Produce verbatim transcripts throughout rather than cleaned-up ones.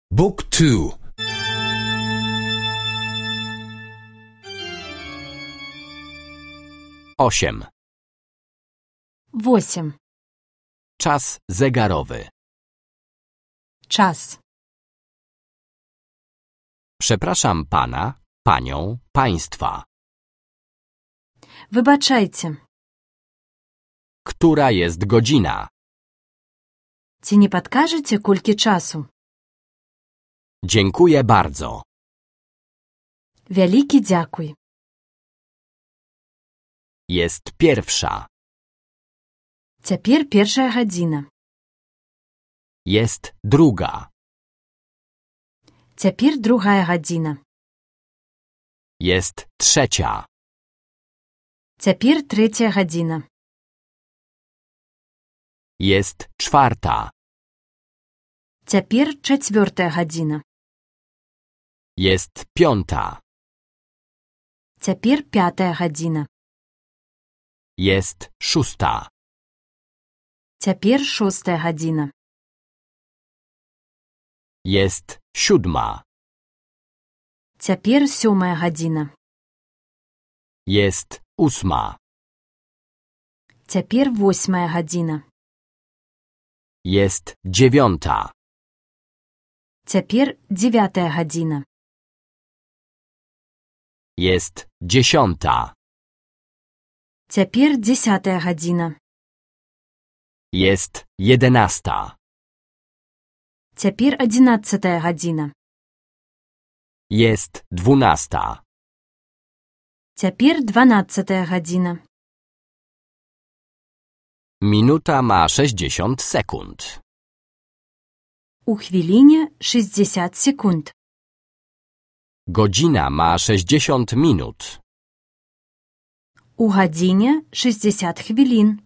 Book two. Osiem. Восемь. Czas zegarowy. Час. Przepraszam pana, panią, państwa. Вибачайте. Która jest godzina? Ці не падкажаце, колькі часу? Dziękuję bardzo. Вялікі дзякуй. Jest pierwsza. Цяпер першая гадзіна. Jest druga. Цяпер другая гадзіна. Jest trzecia. Цяпер трэцяя гадзіна. Jest czwarta. Цяпер чацвёртая гадзіна. Jest piąta. Цяпер пятая гадзіна. Jest szósta. Цяпер шостая гадзіна. Jest siódma. Цяпер сёмая гадзіна. Jest ósma. Цяпер восьмая гадзіна. Jest dziewiąta. Цяпер дзевятая гадзіна. Jest dziesiąta. Цяпер дзесятая гадзіна. Jest jedenasta. Цяпер адзінаццатая гадзіна. Jest dwunasta. Цяпер дванаццатая гадзіна. Minuta ma sześćdziesiąt sekund. У хвіліне шэсцьдзесят секунд. Godzina ma sześćdziesiąt minut. У гадзіне шэсцьдзесят хвілін.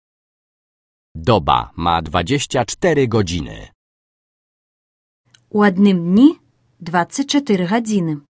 Doba ma dwadzieścia cztery godziny. У адным дні дваццаць чатыры гадзіны.